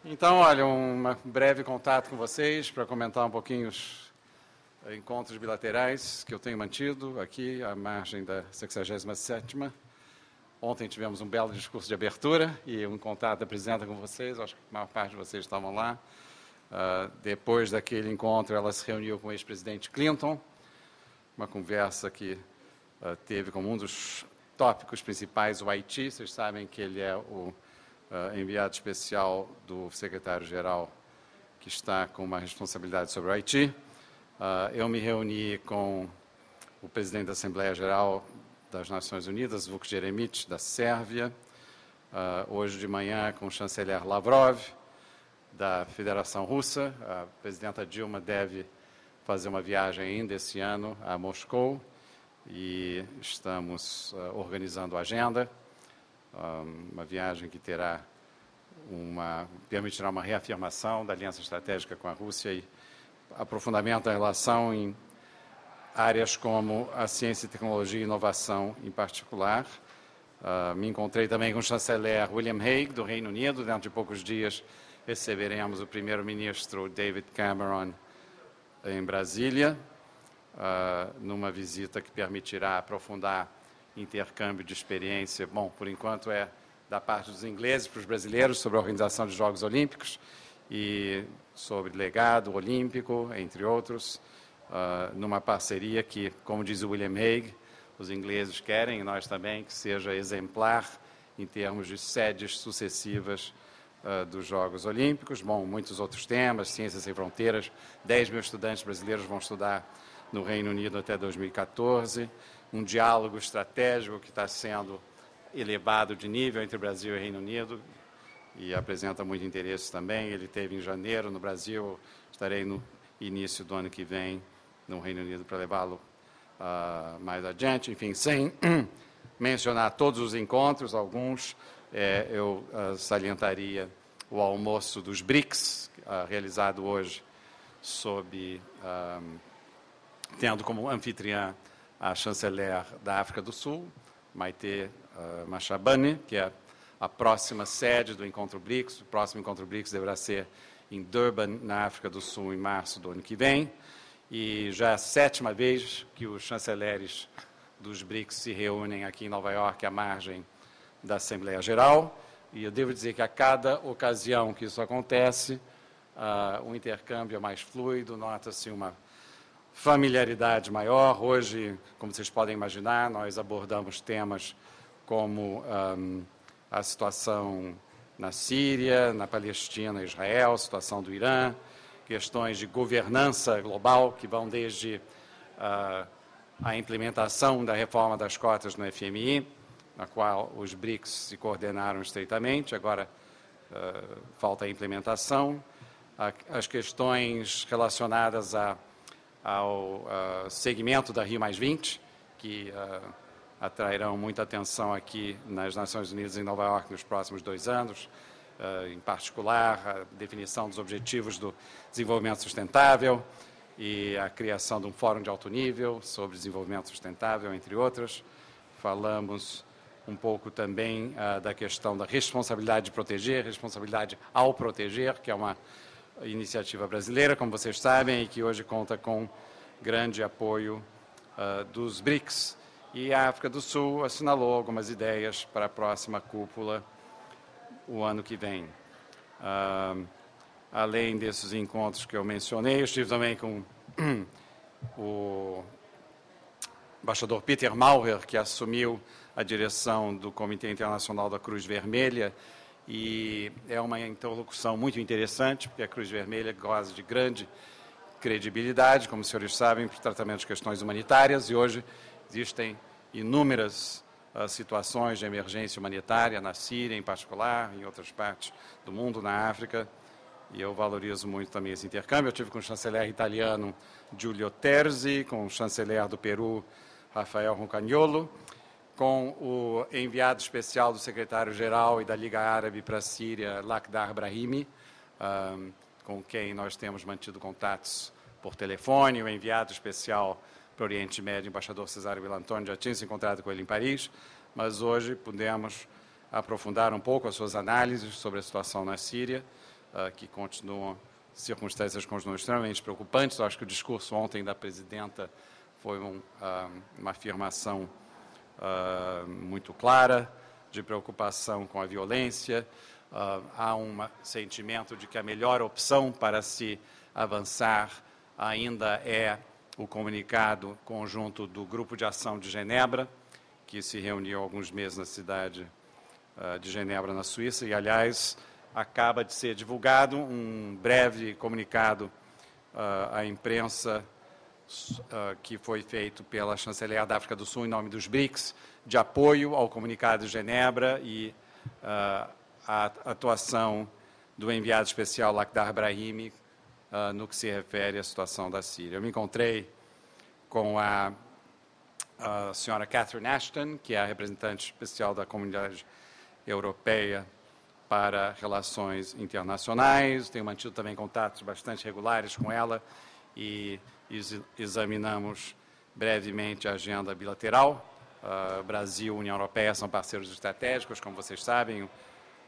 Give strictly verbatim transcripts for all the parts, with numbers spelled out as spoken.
Então, olha, um breve contato com vocês para comentar um pouquinho os encontros bilaterais que eu tenho mantido aqui à margem da sexagésima sétima. Ontem tivemos um belo discurso de abertura e um contato da presidenta com vocês, acho que a maior parte de vocês estavam lá. Uh, depois daquele encontro, ela se reuniu com o ex-presidente Clinton, uma conversa que uh, teve como um dos tópicos principais o Haiti. Vocês sabem que ele é o uh, enviado especial do secretário-geral que está com uma responsabilidade sobre o Haiti. Uh, eu me reuni com o presidente da Assembleia Geral das Nações Unidas, Vuk Jeremić, da Sérvia, uh, hoje de manhã com o chanceler Lavrov, da Federação Russa. A presidenta Dilma deve fazer uma viagem ainda esse ano a Moscou e estamos uh, organizando a agenda, um, uma viagem que terá uma, permitirá uma reafirmação da aliança estratégica com a Rússia e aprofundamento da relação em áreas como a ciência, tecnologia e inovação em particular. Uh, me encontrei também com o chanceler William Hague, do Reino Unido. Dentro de poucos dias receberemos o primeiro-ministro David Cameron em Brasília, uh, numa visita que permitirá aprofundar intercâmbio de experiência. Bom, por enquanto é da parte dos ingleses para os brasileiros sobre a organização de Jogos Olímpicos e sobre legado olímpico, entre outros. Uh, numa parceria que, como diz o William Hague, os ingleses querem, e nós também, que seja exemplar em termos de sedes sucessivas uh, dos Jogos Olímpicos. Bom, muitos outros temas, Ciências Sem Fronteiras, dez mil estudantes brasileiros vão estudar no Reino Unido até dois mil e catorze, um diálogo estratégico que está sendo elevado de nível entre Brasil e Reino Unido e apresenta muito interesse também. Ele teve em janeiro no Brasil, estarei no início do ano que vem no Reino Unido para levá-lo uh, mais adiante. Enfim, sem mencionar todos os encontros, alguns, é, eu uh, salientaria o almoço dos BRICS, uh, realizado hoje, sob, uh, tendo como anfitriã a chanceler da África do Sul, Maite uh, Machabane, que é a próxima sede do Encontro BRICS. O próximo Encontro BRICS deverá ser em Durban, na África do Sul, em março do ano que vem. E já é a sétima vez que os chanceleres dos BRICS se reúnem aqui em Nova York, à margem da Assembleia Geral. E eu devo dizer que a cada ocasião que isso acontece, uh, o intercâmbio é mais fluido, nota-se uma familiaridade maior. Hoje, como vocês podem imaginar, nós abordamos temas como um, a situação na Síria, na Palestina, Israel, situação do Irã, questões de governança global que vão desde uh, a implementação da reforma das cotas no F M I, na qual os BRICS se coordenaram estreitamente, agora uh, falta a implementação, a, as questões relacionadas a, ao uh, segmento da Rio mais vinte, que uh, atrairão muita atenção aqui nas Nações Unidas em Nova York nos próximos dois anos, uh, em particular a definição dos objetivos do desenvolvimento sustentável e a criação de um fórum de alto nível sobre desenvolvimento sustentável, entre outras. Falamos um pouco também uh, da questão da responsabilidade de proteger, responsabilidade ao proteger, que é uma iniciativa brasileira, como vocês sabem, e que hoje conta com grande apoio uh, dos BRICS. E a África do Sul assinalou algumas ideias para a próxima cúpula o ano que vem. Uh, além desses encontros que eu mencionei, eu estive também com o embaixador Peter Maurer, que assumiu a direção do Comitê Internacional da Cruz Vermelha, e é uma interlocução muito interessante, porque a Cruz Vermelha goza de grande credibilidade, como os senhores sabem, para o tratamento de questões humanitárias, e hoje existem inúmeras uh, situações de emergência humanitária na Síria, em particular, em outras partes do mundo, na África, e eu valorizo muito também esse intercâmbio. Eu tive com o chanceler italiano Giulio Terzi, com o chanceler do Peru, Rafael Roncagnolo, com o enviado especial do secretário-geral e da Liga Árabe para a Síria, Lakhdar Brahimi, um, com quem nós temos mantido contatos por telefone. O enviado especial para o Oriente Médio, o embaixador Cesário Villantoni, já tinha se encontrado com ele em Paris, mas hoje pudemos aprofundar um pouco as suas análises sobre a situação na Síria, uh, que continuam, circunstâncias continuam extremamente preocupantes. Eu acho que o discurso ontem da presidenta foi um, uh, uma afirmação uh, muito clara de preocupação com a violência. Uh, há um sentimento de que a melhor opção para se avançar ainda é o comunicado conjunto do Grupo de Ação de Genebra, que se reuniu há alguns meses na cidade uh, de Genebra, na Suíça, e, aliás, acaba de ser divulgado um breve comunicado uh, à imprensa uh, que foi feito pela chanceler da África do Sul em nome dos BRICS, de apoio ao comunicado de Genebra e uh, a atuação do enviado especial Lakhdar Brahimi uh, no que se refere à situação da Síria. Eu me encontrei com a, a senhora Catherine Ashton, que é a representante especial da Comunidade Europeia para Relações Internacionais. Tenho mantido também contatos bastante regulares com ela e ex examinamos brevemente a agenda bilateral. Uh, Brasil e União Europeia são parceiros estratégicos, como vocês sabem. Uh,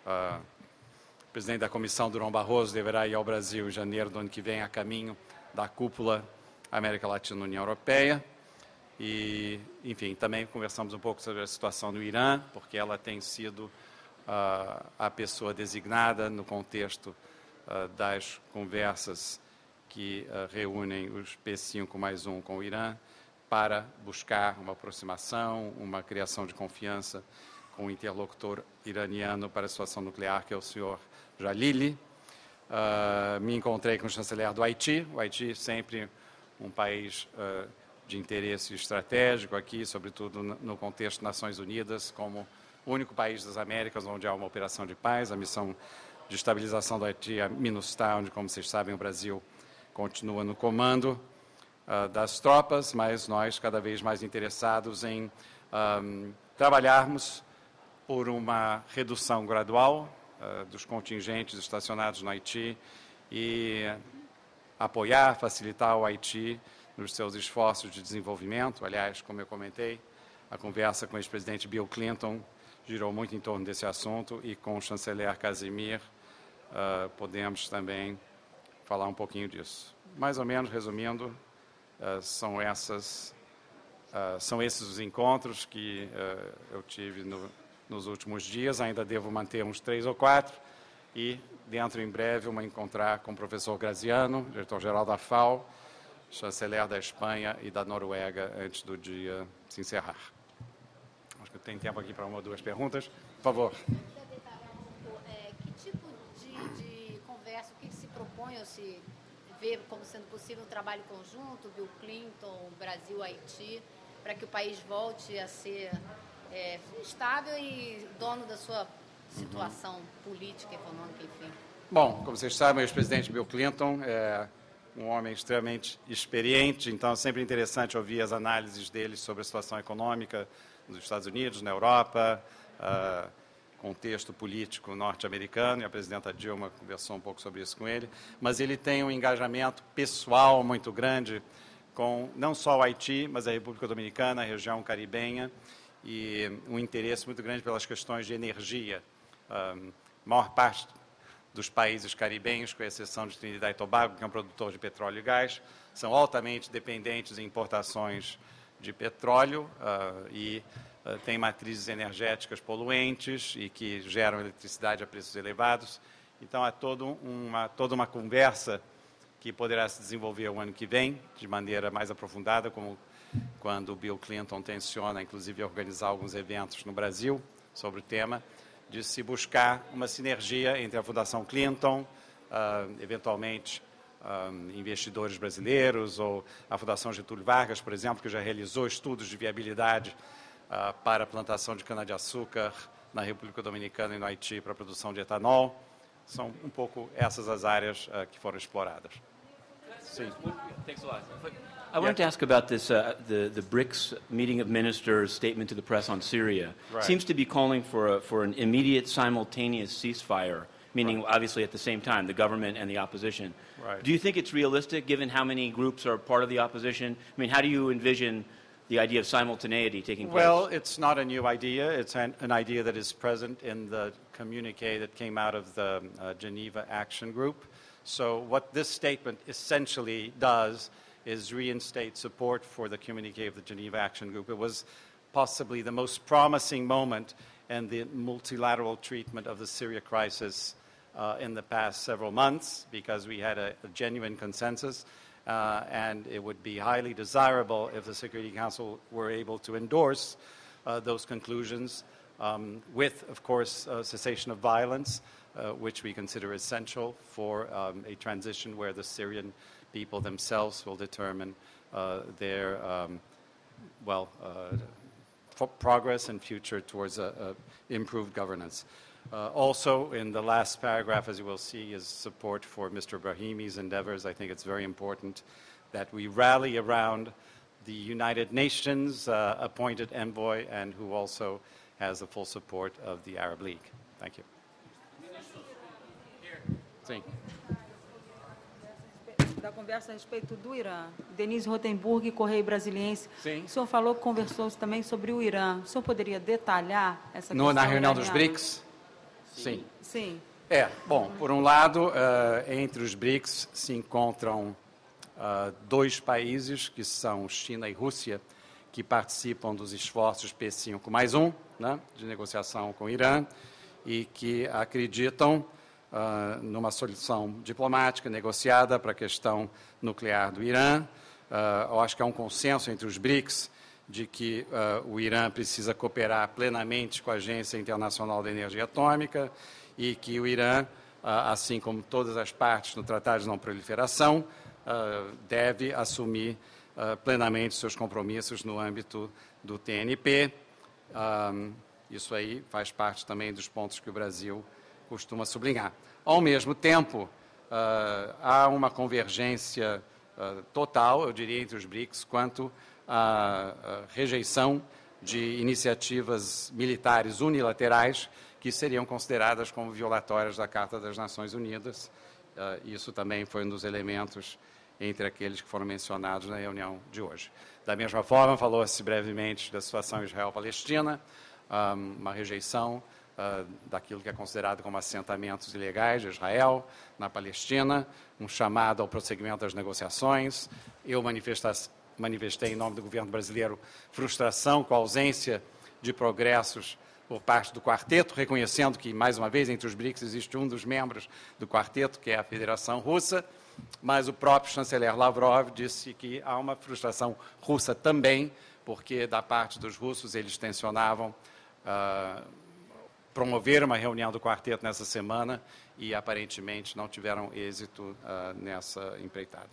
o presidente da Comissão, Durão Barroso, deverá ir ao Brasil em janeiro do ano que vem, a caminho da cúpula América Latina e União Europeia. E, enfim, também conversamos um pouco sobre a situação no Irã, porque ela tem sido uh, a pessoa designada no contexto uh, das conversas que uh, reúnem os P cinco mais um com o Irã, para buscar uma aproximação, uma criação de confiança com o interlocutor iraniano para a situação nuclear, que é o senhor Jalili. Uh, me encontrei com o chanceler do Haiti. O Haiti sempre um país uh, de interesse estratégico aqui, sobretudo no contexto das Nações Unidas, como o único país das Américas onde há uma operação de paz. A missão de estabilização do Haiti, a MINUSTAH, onde, como vocês sabem, o Brasil continua no comando uh, das tropas, mas nós cada vez mais interessados em um, trabalharmos por uma redução gradual uh, dos contingentes estacionados no Haiti e apoiar, facilitar o Haiti nos seus esforços de desenvolvimento. Aliás, como eu comentei, a conversa com o ex-presidente Bill Clinton girou muito em torno desse assunto e com o chanceler Casimir uh, podemos também falar um pouquinho disso. Mais ou menos, resumindo, uh, são, essas, uh, são esses os encontros que uh, eu tive no, nos últimos dias. Ainda devo manter uns três ou quatro e dentro em breve uma encontrar com o professor Graziano, diretor-geral da FAO, chanceler da Espanha e da Noruega, antes do dia se encerrar. Acho que eu tenho tempo aqui para uma ou duas perguntas. Por favor. É, que tipo de, de conversa, o que se propõe ou se vê como sendo possível um trabalho conjunto, Bill Clinton, Brasil, Haiti, para que o país volte a ser é, estável e dono da sua situação uhum. política, econômica, enfim? Bom, como vocês sabem, o ex-presidente Bill Clinton é um homem extremamente experiente, então é sempre interessante ouvir as análises dele sobre a situação econômica nos Estados Unidos, na Europa, uh, contexto político norte-americano, e a presidenta Dilma conversou um pouco sobre isso com ele, mas ele tem um engajamento pessoal muito grande com não só o Haiti, mas a República Dominicana, a região caribenha, e um interesse muito grande pelas questões de energia. A maior parte dos países caribenhos, com exceção de Trinidad e Tobago, que é um produtor de petróleo e gás, são altamente dependentes em importações de petróleo uh, e uh, têm matrizes energéticas poluentes e que geram eletricidade a preços elevados. Então, há todo uma, toda uma conversa que poderá se desenvolver o ano que vem, de maneira mais aprofundada, como quando o Bill Clinton tenciona, inclusive, organizar alguns eventos no Brasil sobre o tema, de se buscar uma sinergia entre a Fundação Clinton, uh, eventualmente uh, investidores brasileiros, ou a Fundação Getúlio Vargas, por exemplo, que já realizou estudos de viabilidade uh, para a plantação de cana-de-açúcar na República Dominicana e no Haiti para a produção de etanol. São um pouco essas as áreas uh, que foram exploradas. Sim. Thanks a lot. I wanted to ask about this, uh, the, the BRICS meeting of ministers statement to the press on Syria. Right. Seems to be calling for, a, for an immediate simultaneous ceasefire, meaning right. obviously at the same time, the government and the opposition. Right. Do you think it's realistic, given how many groups are part of the opposition? I mean, how do you envision the idea of simultaneity taking place? Well, it's not a new idea. It's an, an idea that is present in the communique that came out of the uh, Geneva Action Group. So what this statement essentially does is reinstate support for the communique of the Geneva Action Group. It was possibly the most promising moment in the multilateral treatment of the Syria crisis uh, in the past several months, because we had a, a genuine consensus, uh, and it would be highly desirable if the Security Council were able to endorse uh, those conclusions um, with, of course, uh, cessation of violence, uh, which we consider essential for um, a transition where the Syrian people themselves will determine uh, their, um, well, uh, progress and future towards a, a improved governance. Uh, also, in the last paragraph, as you will see, is support for Mister Brahimi's endeavors. I think it's very important that we rally around the United Nations uh, appointed envoy, and who also has the full support of the Arab League. Thank you. Sim. Da conversa a respeito do Irã. Denise Rotenburg, Correio Brasiliense. Sim. O senhor falou, conversou também sobre o Irã. O senhor poderia detalhar essa No, questão? na reunião dos iraniana? BRICS? Sim. Sim. É, bom, por um lado, uh, entre os BRICS se encontram uh, dois países, que são China e Rússia, que participam dos esforços P cinco mais um, né, de negociação com o Irã, e que acreditam Uh, numa solução diplomática negociada para a questão nuclear do Irã. Uh, eu acho que há um consenso entre os BRICS de que uh, o Irã precisa cooperar plenamente com a Agência Internacional de Energia Atômica e que o Irã, uh, assim como todas as partes no Tratado de Não Proliferação, uh, deve assumir uh, plenamente seus compromissos no âmbito do T N P. Um, isso aí faz parte também dos pontos que o Brasil costuma sublinhar. Ao mesmo tempo, uh, há uma convergência uh, total, eu diria, entre os BRICS quanto à, à rejeição de iniciativas militares unilaterais que seriam consideradas como violatórias da Carta das Nações Unidas. Uh, isso também foi um dos elementos entre aqueles que foram mencionados na reunião de hoje. Da mesma forma, falou-se brevemente da situação Israel-Palestina, um, uma rejeição Uh, daquilo que é considerado como assentamentos ilegais de Israel na Palestina, um chamado ao prosseguimento das negociações. Eu manifestei em nome do governo brasileiro frustração com a ausência de progressos por parte do quarteto, reconhecendo que, mais uma vez, entre os BRICS existe um dos membros do quarteto, que é a Federação Russa, mas o próprio chanceler Lavrov disse que há uma frustração russa também, porque da parte dos russos eles tensionavam uh, promover uma reunião do quarteto nessa semana e, aparentemente, não tiveram êxito uh, nessa empreitada.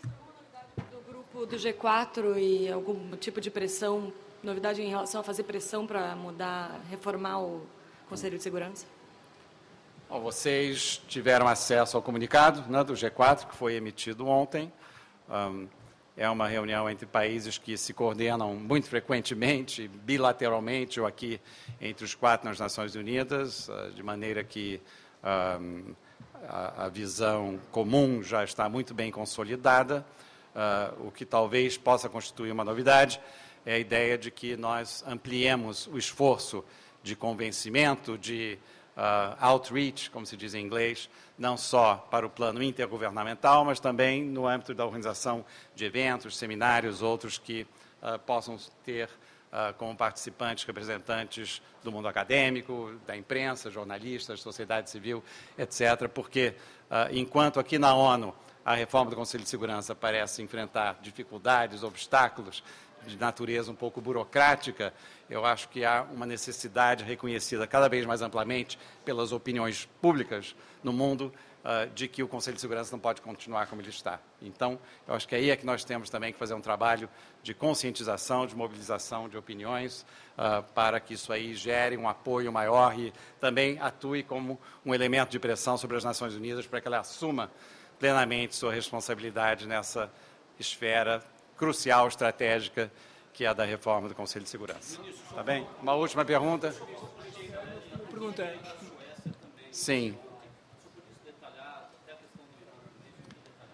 Do grupo do G quatro e algum tipo de pressão, novidade em relação a fazer pressão para mudar, reformar o Conselho de Segurança? Bom, vocês tiveram acesso ao comunicado, né, do G quatro, que foi emitido ontem. Um, É uma reunião entre países que se coordenam muito frequentemente, bilateralmente, ou aqui entre os quatro nas Nações Unidas, de maneira que um, a, a visão comum já está muito bem consolidada. Uh, o que talvez possa constituir uma novidade é a ideia de que nós ampliemos o esforço de convencimento, de uh, outreach, como se diz em inglês, não só para o plano intergovernamental, mas também no âmbito da organização de eventos, seminários, outros que uh, possam ter uh, como participantes representantes do mundo acadêmico, da imprensa, jornalistas, sociedade civil, etcétera, porque uh, enquanto aqui na ONU a reforma do Conselho de Segurança parece enfrentar dificuldades, obstáculos de natureza um pouco burocrática, eu acho que há uma necessidade reconhecida cada vez mais amplamente pelas opiniões públicas no mundo uh, de que o Conselho de Segurança não pode continuar como ele está. Então, eu acho que aí é que nós temos também que fazer um trabalho de conscientização, de mobilização de opiniões, uh, para que isso aí gere um apoio maior e também atue como um elemento de pressão sobre as Nações Unidas para que ela assuma plenamente sua responsabilidade nessa esfera crucial, estratégica, que é a da reforma do Conselho de Segurança. Tá bem? Uma última pergunta? Pergunta. Sim.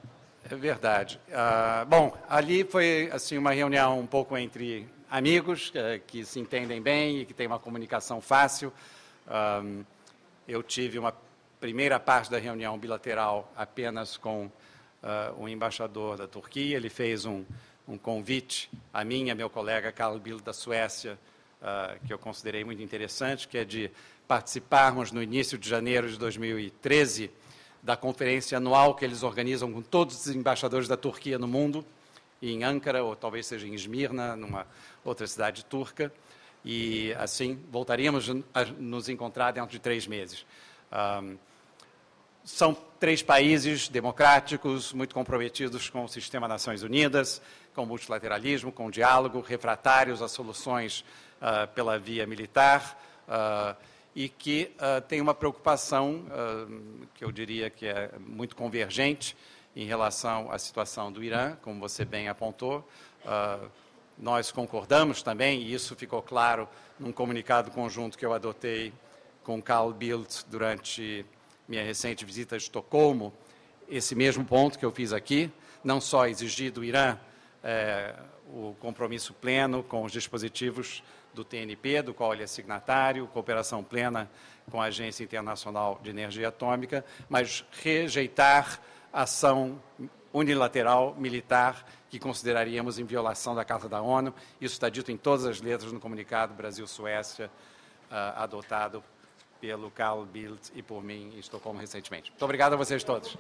É verdade. Ah, bom, ali foi assim uma reunião um pouco entre amigos eh, que se entendem bem e que têm uma comunicação fácil. Ah, eu tive uma primeira parte da reunião bilateral apenas com ah, o embaixador da Turquia. Ele fez um, um convite a mim e a meu colega Carl Bildt da Suécia, ah, que eu considerei muito interessante, que é de participarmos no início de janeiro de dois mil e treze da conferência anual que eles organizam com todos os embaixadores da Turquia no mundo, em Ankara, ou talvez seja em Esmirna, numa outra cidade turca, e assim voltaríamos a nos encontrar dentro de três meses. Um, são três países democráticos, muito comprometidos com o sistema Nações Unidas, com o multilateralismo, com o diálogo, refratários a soluções uh, pela via militar, uh, e que uh, tem uma preocupação, uh, que eu diria que é muito convergente, em relação à situação do Irã, como você bem apontou. Uh, nós concordamos também, e isso ficou claro num comunicado conjunto que eu adotei com Carl Bildt durante minha recente visita a Estocolmo, esse mesmo ponto que eu fiz aqui, não só exigir do Irã eh, o compromisso pleno com os dispositivos do T N P, do qual ele é signatário, cooperação plena com a Agência Internacional de Energia Atômica, mas rejeitar ação unilateral militar que consideraríamos em violação da Carta da ONU. Isso está dito em todas as letras no comunicado Brasil-Suécia, uh, adotado pelo Carl Bildt e por mim em Estocolmo recentemente. Muito obrigado a vocês todos.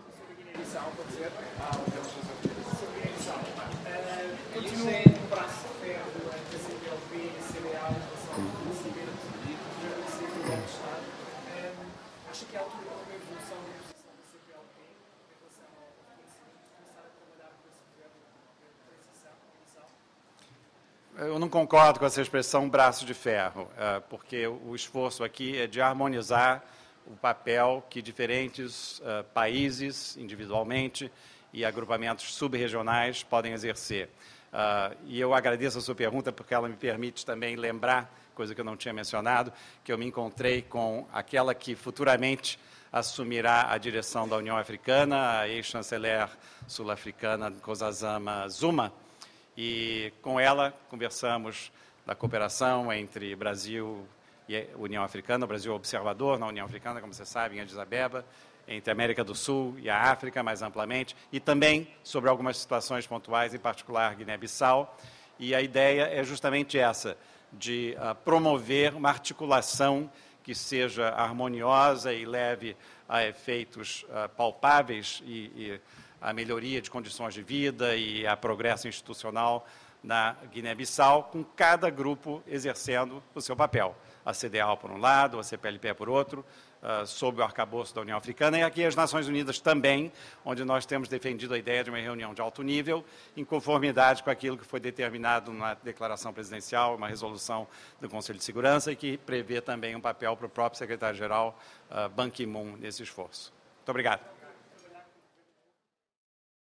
Acha que é a altura de uma evolução da posição da C P L P em relação ao conhecimento, começar a trabalhar com esse governo de transição inicial? Eu não concordo com essa expressão braço de ferro, porque o esforço aqui é de harmonizar o papel que diferentes países, individualmente, e agrupamentos subregionais podem exercer. E eu agradeço a sua pergunta, porque ela me permite também lembrar, coisa que eu não tinha mencionado, que eu me encontrei com aquela que futuramente assumirá a direção da União Africana, a ex-chanceler sul-africana Nkosazana Zuma, e com ela conversamos da cooperação entre Brasil e União Africana, o Brasil observador na União Africana, como você sabe, em Addis Abeba, entre a América do Sul e a África, mais amplamente, e também sobre algumas situações pontuais, em particular Guiné-Bissau, e a ideia é justamente essa, de uh, promover uma articulação que seja harmoniosa e leve a efeitos uh, palpáveis e, e a melhoria de condições de vida e a progresso institucional na Guiné-Bissau, com cada grupo exercendo o seu papel. A C D A O por um lado, a C P L P por outro, uh, sob o arcabouço da União Africana, e aqui as Nações Unidas também, onde nós temos defendido a ideia de uma reunião de alto nível, em conformidade com aquilo que foi determinado na declaração presidencial, uma resolução do Conselho de Segurança, e que prevê também um papel para o próprio secretário-geral uh, Ban Ki-moon nesse esforço. Muito obrigado.